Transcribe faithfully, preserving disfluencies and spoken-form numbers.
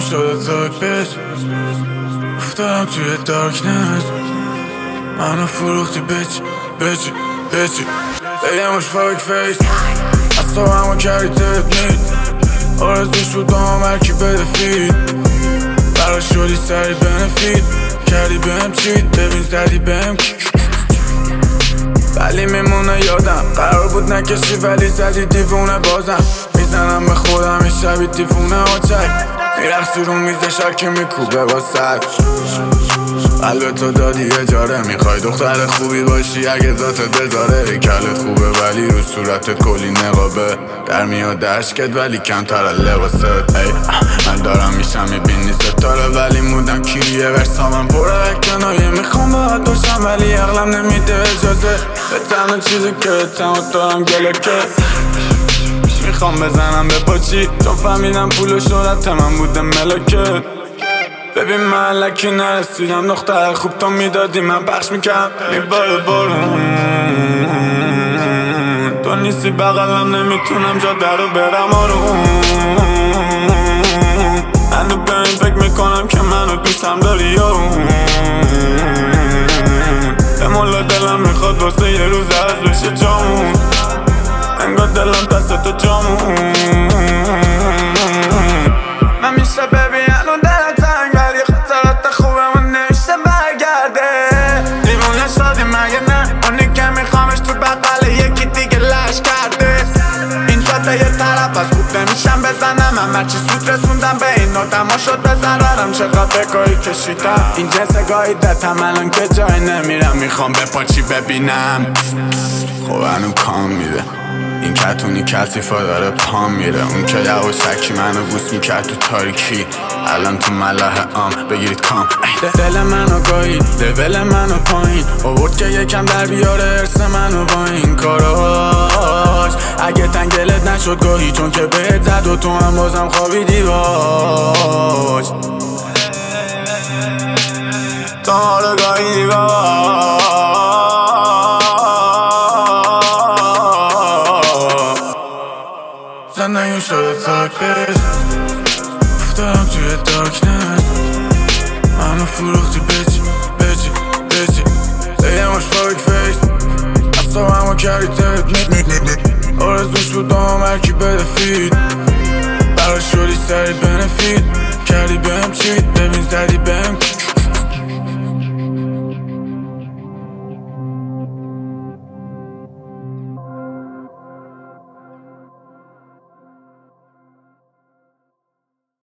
شده تاک بیچ افتادم توی دارکنس منو فروختی بیچ بیچ بیچ بگمش فاک فیس از تو همو کردی تپنید آرزوش بود دام هرکی بده فید برا شدی سری بنفید کردی بهم چید ببین زدی بهم ولی میمونه یادم قرار بود نکشی ولی زدی دیوونه بازم میزنم به خودم این شبی دیوونه آچک میرخصی رو میز شکی میکوبه با سر قلب تو دادی اجاره میخوای دختر خوبی باشی اگه ذاتت بذاره کلت خوبه ولی رو صورتت کلی نقابه در میاد عشقت ولی کمتر از لباست ای من دارم میشم میبینی ستاره ولی مودم کیریه ورسامم پره کنایه میخوام باید باشم ولی عقلم نمیده اجازه به تنها چیزی که تمام دارم گلکه میخوام بزنم به پاچی چون فهمیدم پول و شهرت من بوده ملکه ببین من لکی نرسیدم دختر خوب تو میدادی من پخش میکرم میباره بارون تو نیستی بغلم نمیتونم جا درو برم آروم من به این فکر میکنم که منو دوستم داری یارون به مولا دلم میخواد واسه یه روز از بشه جامون انگار دلم دست تو جامون من میشه ببین الان دلم تنگ ولی خاطرات خوبمون نمیشه برگرده دیوونه شدی مگه نه اونی که میخوامش تو بقل یکی دیگه لش کرده این جاده یه طرف از خوب نمیشم بزنم من هرچی سود رسوندم به این نوتم ها شد بزنم چقدر بگاهی کشیدم این جنس گاهی دتم الان که جای نمیرم میخوام به پاچی ببینم خب هنو کام میده این کتونی کسیفا داره پام میره اون که یواشکی منو بوس میکرد تو تاریکی الان تو ملاح عام بگیرید کام دل منو گاهی لول منو پایین آورد که یکم در بیاره ارس منو با این کاراش اگه تنگلت نشد گاهی چون که بهت زد و تو هم بازم خوابیدی باش تو ما رو گاهی باش زندگیم شده تاک بیچ افتادم توی دارکنس منو فروختی بیچ بیچ بیچ بگمش فاک فیس از تو همو کردی تپنید آرزوش بود دام هرکی بده فید برا شدی سری بنفید کردی بهم چید ببین زدی بهم